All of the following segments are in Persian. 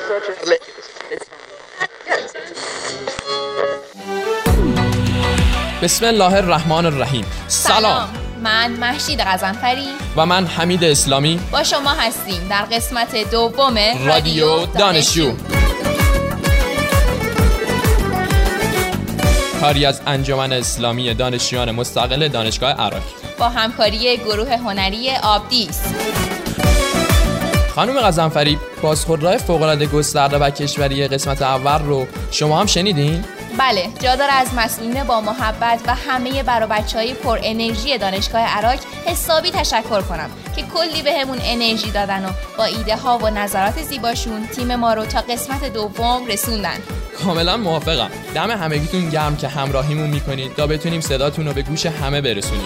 بسم الله الرحمن الرحیم. سلام، من مهشید غضنفری و من حمید اسلامی با شما هستیم در قسمت دوم رادیو دانشجو، کاری از انجمن اسلامی دانشجویان مستقل دانشگاه عراق با همکاری گروه هنری آبدیس. خانم غضنفری، بازخوردهای فوق‌العاده گسترده و کشوری قسمت اول رو شما هم شنیدین؟ بله، جا داره از مسئولین با محبت و همه برا بچه‌های پر انرژی دانشگاه عراق حسابی تشکر کنم که کلی بهمون انرژی دادن و با ایده ها و نظرات زیباشون تیم ما رو تا قسمت دوم رسوندن. کاملا موافقم. دم همگیتون گرم که همراهیمون میکنید تا بتونیم صداتون رو به گوش همه برسونیم.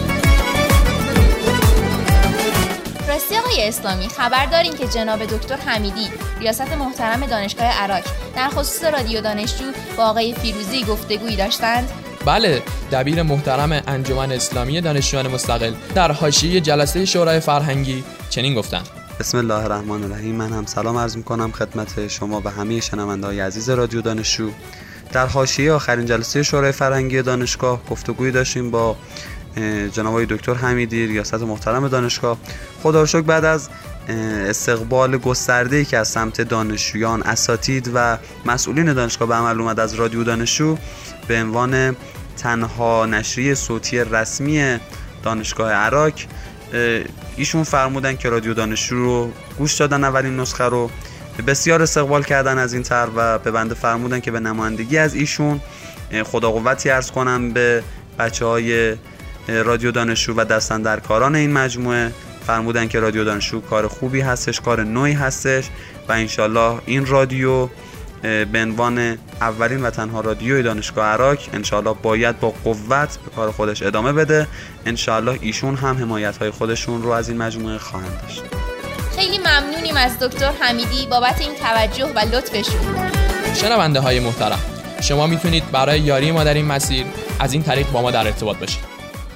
راستی آقای اسلامی، خبر دارین که جناب دکتر حمیدی ریاست محترم دانشگاه عراق در خصوص رادیو دانشجو با آقای فیروزی گفتگویی داشتند؟ بله، دبیر محترم انجمن اسلامی دانشجویان مستقل در حاشیه جلسه شورای فرهنگی چنین گفتند: بسم الله الرحمن الرحیم. من هم سلام عرض می‌کنم خدمت شما و همه شنونده‌های عزیز رادیو دانشجو. در حاشیه آخرین جلسه شورای فرهنگی دانشگاه گفتگویی داشتیم با جناب دکتر حمیدی ریاست محترم دانشگاه. خدا رو شکر بعد از استقبال گسترده‌ای که از سمت دانشجویان، اساتید و مسئولین دانشگاه به عمل اومد از رادیو دانشجو به عنوان تنها نشریه صوتی رسمی دانشگاه عراق، ایشون فرمودن که رادیو دانشجو رو گوش دادن، اولین نسخه رو بسیار استقبال کردن از این طرح و به بنده فرمودن که به نمایندگی از ایشون خدا قوتی عرض کنم به بچه‌های رادیو دانشجو و دستاندرکاران این مجموعه. فرمودن که رادیو دانشجو کار خوبی هستش، کار نوعی هستش و انشالله این رادیو به عنوان اولین و تنها رادیوی دانشگاه عراق انشالله باید با قوت به کار خودش ادامه بده. انشالله ایشون هم حمایت‌های خودشون رو از این مجموعه خواهند داشت. خیلی ممنونیم از دکتر حمیدی بابت این توجه و لطفشون. شنونده های محترم، شما میتونید برای یاری ما در این مسیر از این طریق با ما در ارتباط باشید.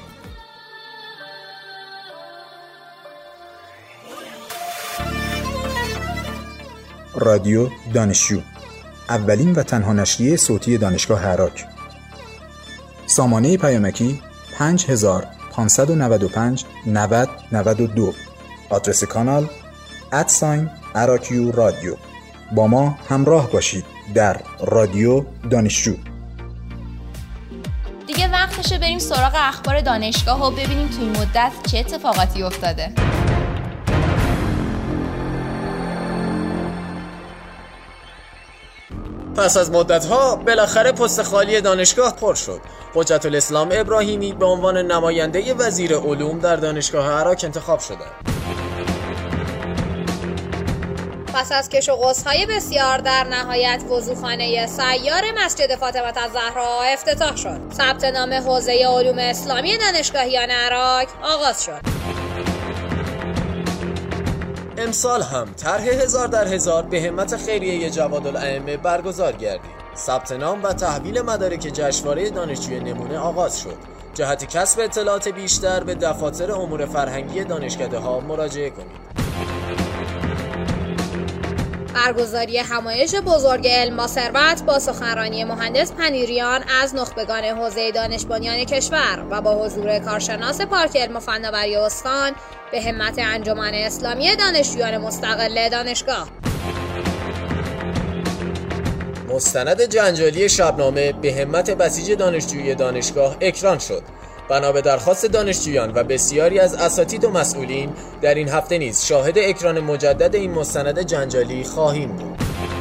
رادیو دانشجو، اولین و تنها نشریه صوتی دانشگاه عراق. سامانه پیامکی 5595 90 92. آدرس کانال @araqiu رادیو. با ما همراه باشید در رادیو دانشجو. دیگه وقتشه بریم سراغ اخبار دانشگاه و ببینیم توی این مدت چه اتفاقاتی افتاده. پس از مدت‌ها بالاخره پست خالی دانشگاه پر شد. حجت الاسلام ابراهیمی به عنوان نماینده وزیر علوم در دانشگاه عراق انتخاب شده. پس از کش و قوس‌های بسیار در نهایت وضوخانه سیار مسجد فاطمه الزهرا افتتاح شد. ثبت نام حوزه علوم اسلامی دانشگاهیان عراق آغاز شد. امسال هم طرح 1000 در 1000 به همت خیریه جوادالائمه برگزار گردید. ثبت نام و تحویل مدارک جشنواره دانشجوی نمونه آغاز شد. جهت کسب اطلاعات بیشتر به دفاتر امور فرهنگی دانشکده‌ها مراجعه کنید. برگزاری همایش بزرگ علم با ثروت با سخنرانی مهندس پنیریان از نخبگان حوزه دانش بنیان کشور و با حضور کارشناس پارک علم و فناوری استان به همت انجمن اسلامی دانشجویان مستقل دانشگاه. مستند جنجالی شبنامه به همت بسیج دانشجویی دانشگاه اکران شد. بنا به درخواست دانشجویان و بسیاری از اساتید و مسئولین در این هفته نیز شاهد اکران مجدد این مستند جنجالی خواهیم بود.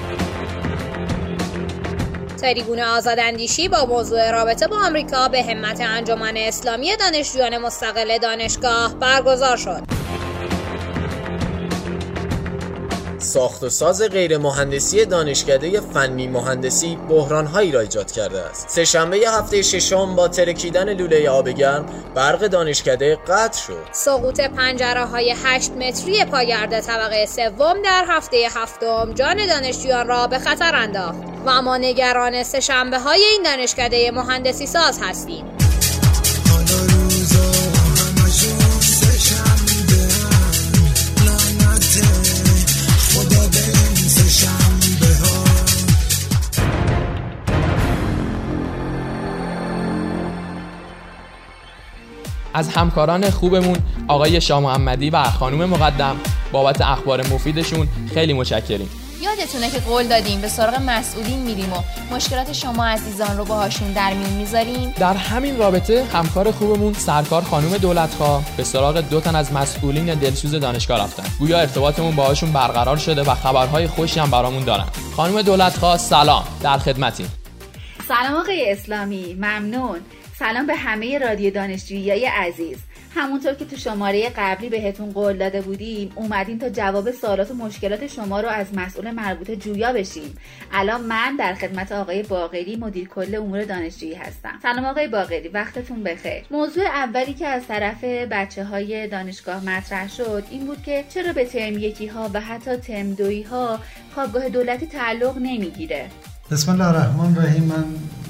تریبون آزاداندیشی با موضوع رابطه با آمریکا به همت انجمن اسلامی دانشجویان مستقل دانشگاه برگزار شد. ساخت و ساز غیر مهندسی دانشکده فنی مهندسی بحران‌هایی را ایجاد کرده است. سه‌شنبه هفته ششم با ترکیدن لوله آب گرم برق دانشکده قطع شد. سقوط پنجره‌های 8 متری پاگرد طبقه سوم در هفته هفتم جان دانشجویان را به خطر انداخت و ما نگران سه‌شنبه‌های این دانشکده مهندسی ساز هستیم. خدا به این سه شنبه از همکاران خوبمون آقای شاه محمدی و خانم مقدم بابت اخبار مفیدشون خیلی متشکریم. یادتونه که قول دادیم به سراغ مسئولین میریم و مشکلات شما عزیزان رو باهاشون در میون میذاریم. در همین رابطه همکار خوبمون سرکار خانم دولتخواه به سراغ 2 تن از مسئولین دلسوز دانشگاه رفتن. گویا ارتباطمون باهاشون برقرار شده و خبرهای خوشی هم برامون دارن. خانم دولتخواه سلام، در خدمتیم. سلام آقای اسلامی، ممنون. سلام به همه رادیو دانشجویی عزیز. همونطور که تو شماره قبلی بهتون قول داده بودیم اومدیم تا جواب سوالات و مشکلات شما رو از مسئول مربوطه جویا بشیم. الان من در خدمت آقای باقری مدیر کل امور دانشجویی هستم. سلام آقای باقری، وقتتون بخیر. موضوع اولی که از طرف بچه‌های دانشگاه مطرح شد این بود که چرا به ترم 1 ها و حتی ترم 2 ها خوابگاه دولتی تعلق نمیگیره. بسم الله الرحمن الرحیم. من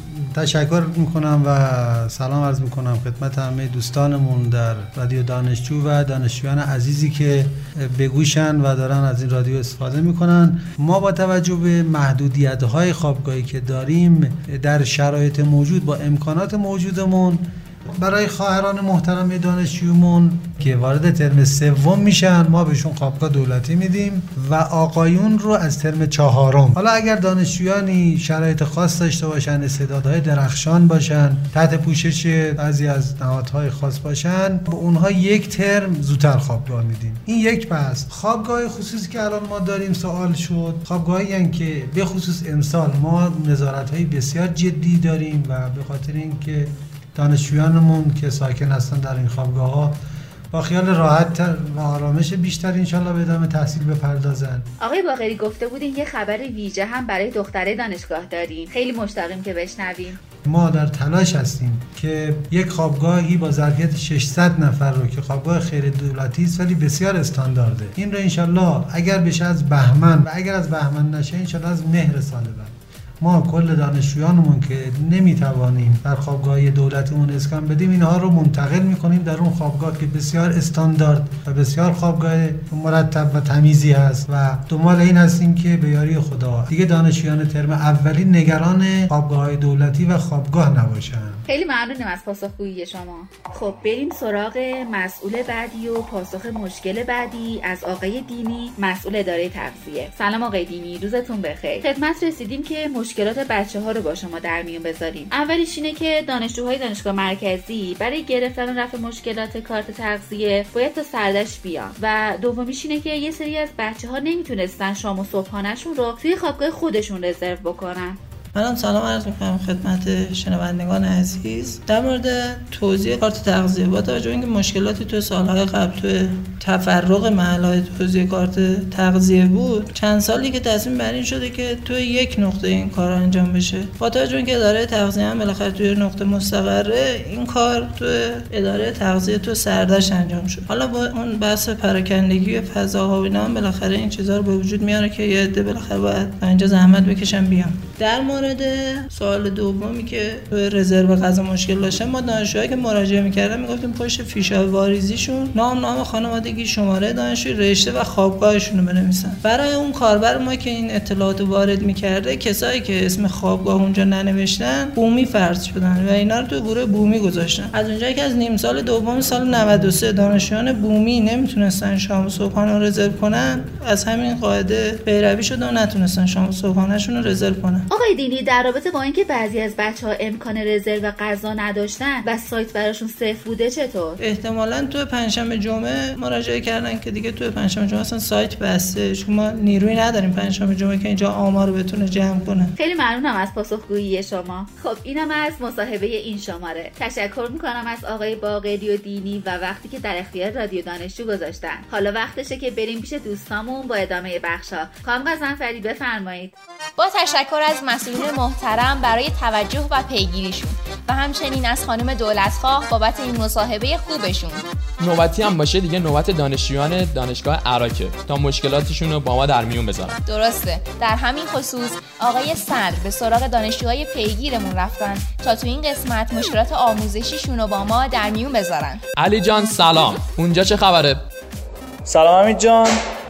تشکر میکنم و سلام عرض میکنم خدمت همه دوستانمون در رادیو دانشجو و دانشجویان عزیزی که به گوشن و دارن از این رادیو استفاده میکنن. ما با توجه به محدودیت‌های خوابگاهی که داریم در شرایط موجود با امکانات موجودمون برای خواهران محترم دانشجویمون که وارد ترم 3 میشن ما بهشون خوابگاه دولتی میدیم و آقایون رو از ترم 4. حالا اگر دانشجویانی شرایط خاص داشته باشن، استعدادهای درخشان باشن، تحت پوشش بعضی از نهادهای خاص باشن، به اونها 1 ترم زودتر خوابگاه میدیم. این یک بحث. خوابگاه خصوصی که الان ما داریم سوال شد، خوابگاهی هستند که به خصوص امسال ما نظارت‌های بسیار جدی داریم و به خاطر اینکه دانشجویانمون که ساکن هستن در این خوابگاه‌ها با خیال راحت و آرامش بیشتر انشالله به ادامه تحصیل بپردازن. آقای باقری گفته بودین یه خبر ویژه هم برای دختره دانشگاه داریم. خیلی مشتاقیم که بشنویم. ما در تلاش هستیم که یک خوابگاهی با ظرفیت 600 نفر رو که خوابگاه خیر دولتی است ولی بسیار استاندارده، این رو انشالله اگر بشه از بهمن و اگر از بهمن نشه انشالله از مهر سال بعد ما کل دانشجویانمون که نمیتوانیم در خوابگاه دولتیمون اسکان بدیم اینها رو منتقل میکنیم در اون خوابگاه که بسیار استاندارد و بسیار خوابگاه مرتب و تمیزی هست و دنبال این هستیم که به یاری خدا دیگه دانشجویان ترم اولی نگران خوابگاه دولتی و خوابگاه نباشن. خیلی ممنونم از پاسخگویی شما. خب بریم سراغ مسئول بعدی و پاسخ مشکل بعدی از آقای دینی، مسئول اداره تغذیه. سلام آقای دینی، روزتون بخیر. خدمت رسیدیم که مشکلات بچه‌ها رو با شما در میون بذاریم. اولیش اینه که دانشجوهای دانشگاه مرکزی برای گرفتن رفع مشکلات کارت تغذیه باید تا سردش بیان و دومیش اینه که یه سری از بچه‌ها نمیتونستن شام و صبحانه‌شون رو توی خوابگاه خودشون رزرو بکنن. منم سلام عرض می‌کنم خدمت شنوندگان عزیز. در مورد توزیع کارت تغذیه با توجه به اینکه مشکلاتی تو سال‌های قبل تو تفرق محل‌های توزیع کارت تغذیه بود، چند سالی که تصمیم بر این شده که تو یک نقطه این کار انجام بشه. با توجه به اینکه اداره تغذیه هم بالاخره توی نقطه مستقره، این کار تو اداره تغذیه تو سردش انجام شد. حالا با اون بحث پراکندگی فضاها و اینا هم بالاخره این چیزا رو به وجود میاره که یه عده بالاخره باید اینجا زحمت بکشن بیان. در مورد سوال دومی که تو رزرو غذا مشکل داشتن، ما دانشجوهایی که مراجعه می‌کردن میگفتیم پشت فیش‌های واریزیشون نام خانوادگی، شماره دانشجوی، رشته و خوابگاهشون رو بنویسن. برای اون کاربر ما که این اطلاعات وارد می‌کرده، کسایی که اسم خوابگاه اونجا ننوشتن بومی فرض شدن و اینا رو تو گروه بومی گذاشتن. از اونجایی که از نیم سال دوم سال 93 دانشجویان بومی نمیتونستن شام و صبحانه رو رزرو کنن، از همین قاعده پیروی شده و نتونستن شام و صبحانه‌شون رو رزرو کنن. آقای دینی، در رابطه با اینکه بعضی از بچه‌ها امکان رزرو غذا نداشتن و سایت براشون صفر بوده، چطور؟ احتمالاً تو پنجشنبه جمعه مراجعه کردن که دیگه تو پنجشنبه جمعه اصلا سایت بسته، چون ما نیروی نداریم پنجشنبه جمعه که اینجا آمار رو بتونه جمع کنه. خیلی ممنونم از پاسخگویی شما. خب اینم از مصاحبه این شماره. تشکر می‌کنم از آقای باقری و دینی و وقتی که در اختیار رادیو دانشجو گذاشتن. حالا وقتشه که بریم پیش دوستامون با ادامه بخشا. خانم غزنفری بفرمایید. با تشکر از مسئولین محترم برای توجه و پیگیریشون و همچنین از خانم دولتخواه بابت این مصاحبه خوبشون. نوبتی هم باشه دیگه نوبت دانشجویان دانشگاه عراکه تا مشکلاتشون رو با ما در میون بذارن. درسته. در همین خصوص آقای صدر به سراغ دانشجوهای پیگیرمون رفتن تا تو این قسمت مشکلات آموزشیشون رو با ما در میون بذارن. علی جان سلام، اونجا چه خبره؟ سلام امید جان،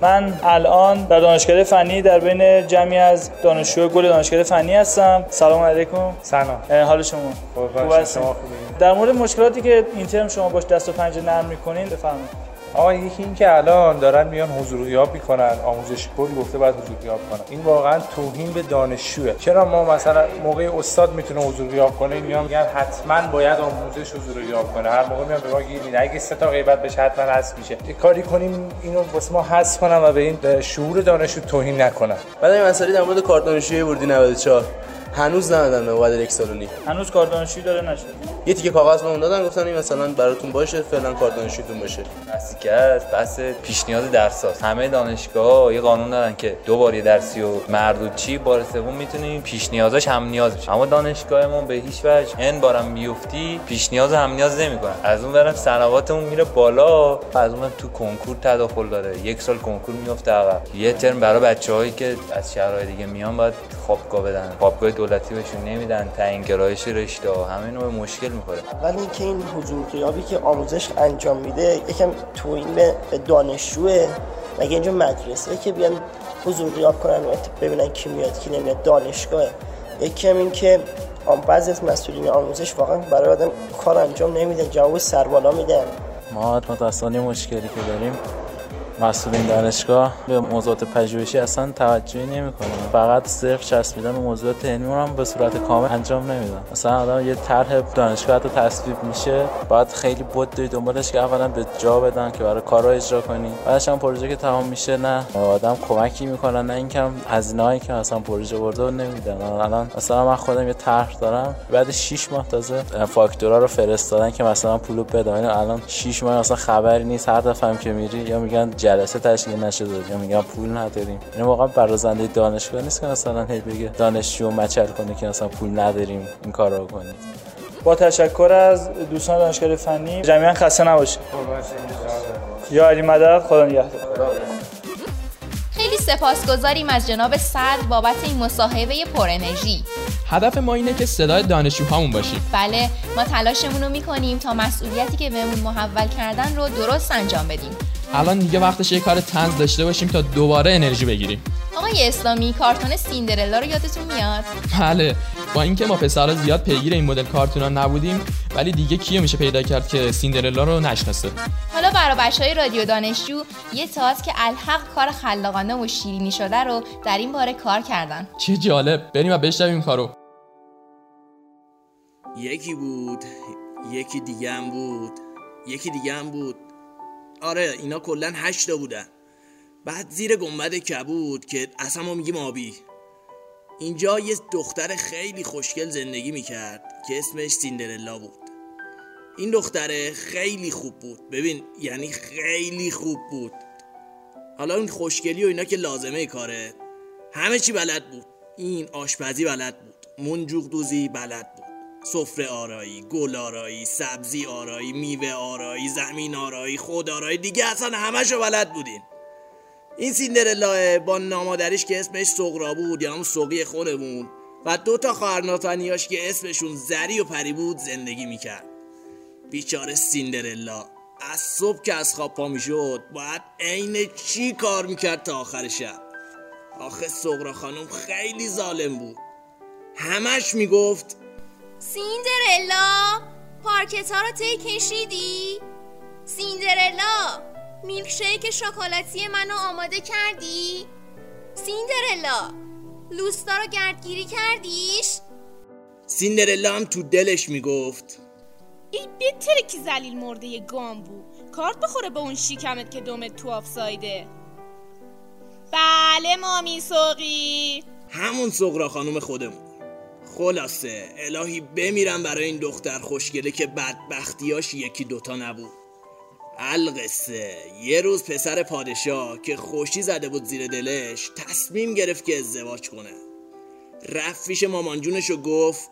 من الان در دانشکده فنی در بین جمعی از دانشجوی گل دانشکده فنی هستم. سلام علیکم. سلام. حال شما؟ خوب هستید؟ در مورد مشکلاتی که این ترم شما باش دست و پنجه نرم می‌کنین بفرمایید. یکی این که الان دارن میان حضور غیاب میکنن، آموزش کل گفته باید حضور غیاب کنن. این واقعا توهین به دانشجوه. چرا ما مثلا موقع استاد میتونه حضور غیاب کنه، میگن حتما باید آموزش حضور غیاب کنه. هر موقع میان به ما گیر اگه 3 تا غیبت بشه حتما حذف میشه. یه کاری کنیم اینو واسه ما حذف کنن و به این شعور دانشجو توهین نکنن. بعد این مسئله در مورد کارت دانشجویی ورودی 94 هنوز ندادن به بعد 1 سال و نیم. هنوز کارت دانشجویی داره نشد. یه تیکه کاغذ بهمون دادن گفتن این مثلا براتون باشه، فعلا کارت دانشجوییتون باشه. بحث بحث پیش نیاز درساست. همه دانشگاه‌ها یه قانون دارن که 2 بار یه درسی و مردودچی بار سوم میتونی پیش نیازش هم نیاز بشه. اما دانشگاهمون به هیچ وجه ان بارم بیفتی پیش نیاز هم نیاز نمی‌کنن. از اون برم سنواتمون میره بالا، از اون تو کنکور تداخل داره. 1 سال کنکور میفته عقب. یه ترم برای بچه‌هایی که از شهرهای دیگه میان باید خوابگاه بدن. خوابگاه دولتی بهشون نمیدن، تعیین گرایش رشته ها، همه اینو به مشکل میخوره. ولی اینکه این حضور غیابی که آموزش انجام میده یکم توهین به دانشجوه. مگه اینجا مدرسه که بیان حضور غیاب کنن و ببینن کی میاد کی نمیاد؟ دانشگاهه. یکم این که بعضی از مسئولین آموزش واقعا برای آدم کار انجام نمیدن، جواب سربالا میدن. ما متأسفانه مشکلی که داریم مسئولین دانشگاه به موضوعات پژوهشی اصلا توجهی نمی‌کنن، فقط صرف چسبیدن به موضوعات علمی هم به صورت کامل انجام نمیدن. مثلا آدم یه طرح دانشگاه تا تصویب میشه باید خیلی بود دنبالش که اولا به جا بدن که برای کارا اجرا کنی، بعدش هم پروژه که تمام میشه نه آدم کمکی میکنن نه اینکه هزینه‌ای که مثلا پروژه برده نمیدن. الان مثلا من خودم یه طرح دارم، بعد 6 ماه تازه فاکتورا رو فرستادن که مثلا پولو بده. الان 6 ماه مثلا خبری نیست، هر دفعه هم که میری یا میگن جلسه تشکیل نشده یا میگن پول نداریم. این واقعا برازنده دانشگاه نیست که مثلا هی بگه دانشجو مچل کنه که مثلا پول نداریم این کارو کنید. با تشکر از دوستان دانشکده فنی، جمعیت خسته نباشید. یا علی مدد، خدا نگهدار. خیلی سپاسگزاریم از جناب صدر بابت این مصاحبه پر انرژی. هدف ما اینه که صدای دانشجوهامون باشیم. بله، ما تلاشمون رو میکنیم تا مسئولیتی که بهمون محول کردن رو درست انجام بدیم. الان دیگه وقتش یه کار طنز داشته باشیم تا دوباره انرژی بگیریم. آقای اسلامی، کارتون سیندرلا رو یادتون میاد؟ بله، با اینکه ما پسرا زیاد پیگیر این مدل کارتونا نبودیم، ولی دیگه کیو میشه پیدا کرد که سیندرلا رو نشناسه. حالا برای بچهای رادیو دانشجو یه تئاتر که الحق کار خلاقانه و شیرینی شده رو در این باره کار کردن. چه جالب، بریم و بشنویم کارو. یکی بود، یکی دیگه هم بود، یکی دیگه هم بود. آره اینا کلن 8 تا بودن. بعد زیر گنبد کبود که اصلا ما میگیم آبی، اینجا یه دختر خیلی خوشگل زندگی میکرد که اسمش سیندرلا بود. این دختره خیلی خوب بود، ببین یعنی خیلی خوب بود. حالا این خوشگلی و اینا که لازمه کاره، همه چی بلد بود. این آشپزی بلد بود، منجوق دوزی بلد بود، سفره آرایی، گل آرایی، سبزی آرایی، میوه آرایی، زمین آرایی، خود آرایی، دیگه اصلا همشو بلد بودین. این سیندرلا با نامادریش که اسمش سغرا بود یا همون سوقی خونمون و 2 تا خواهر ناتنیاش که اسمشون زری و پری بود زندگی میکرد. بیچاره سیندرلا از صبح که از خواب پا میشد باید عین چی کار میکرد تا آخر شب. آخه سغرا خانم خیلی ظالم بود، همش میگفت سیندرلا پارکت ها رو تی کشیدی؟ سیندرلا میلکشیک شکلاتی منو آماده کردی؟ سیندرلا لوستا رو گردگیری کردیش؟ سیندرلا هم تو دلش میگفت این بهتره که ذلیل مرده یه گامبو کارت بخوره به اون شیکمت که دومت تو آفسایده. بله مامی سوقی، همون سغرا خانم خودمون. خلاصه الهی بمیرم برای این دختر خوشگله که بدبختیاش 1-2 تا نبود. القصه یه روز پسر پادشاه که خوشی زده بود زیر دلش تصمیم گرفت که ازدواج کنه. رفت پیش مامان جونش و گفت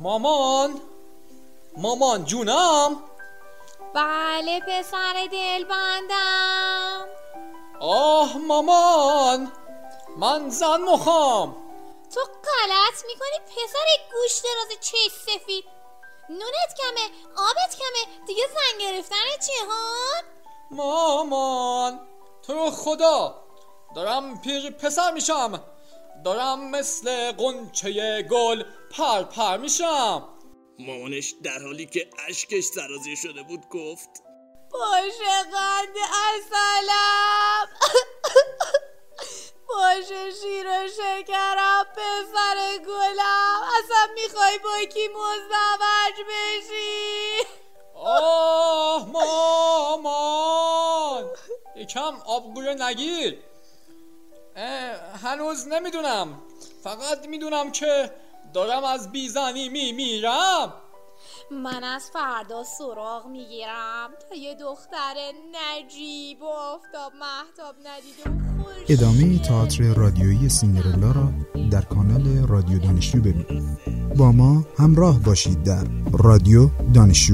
مامان جونم. بله پسر دلبندم. آه مامان، من زن مخوام. تو غلط میکنی پسر گوش دراز چش سفید. نونت کمه، آبت کمه، دیگه زن گرفتن چیه ها؟ مامان تو خدا دارم پیر پسر میشم، دارم مثل غنچه گل پر پر میشم. مامانش در حالی که اشکش سرازیر شده بود گفت باشه قند اصلم باشه شیر و شکرم پسر گلم، اصلا میخوای با کی مزدوج بشی؟ آه مامان، یکم آبگوی نگیر. هنوز نمیدونم، فقط میدونم که دارم از بیزنی میمیرم. من از فردا سراغ میگیرم تا یه دختر نجیب و آفتاب مهتاب ندیده و خوش. ادامه تئاتر رادیویی سیندرلا را در کانال رادیو دانشجو ببینید. با ما همراه باشید در رادیو دانشجو.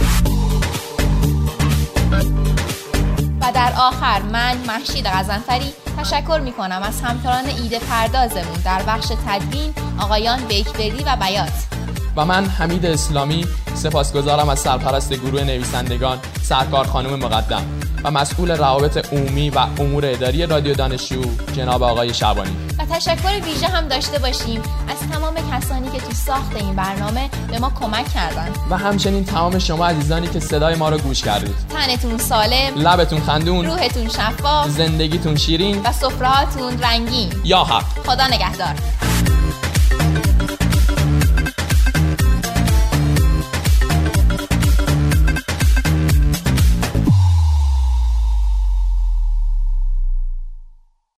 و در آخر من مهشید غضنفری تشکر میکنم از همکاران ایده پردازمون در بخش تدوین آقایان بیکبری و بیات. و من حمید اسلامی سپاسگزارم از سرپرست گروه نویسندگان سرکار خانم مقدم و مسئول روابط عمومی و امور اداری رادیو دانشجو جناب آقای شعبانی. و تشکر ویژه هم داشته باشیم از تمام کسانی که تو ساخت این برنامه به ما کمک کردن و همچنین تمام شما عزیزانی که صدای ما رو گوش کردید. تنتون سالم، لبتون خندون، روحتون شفاف، زندگیتون شیرین و سفره‌هاتون رنگین. یا حق. خدا نگهدار.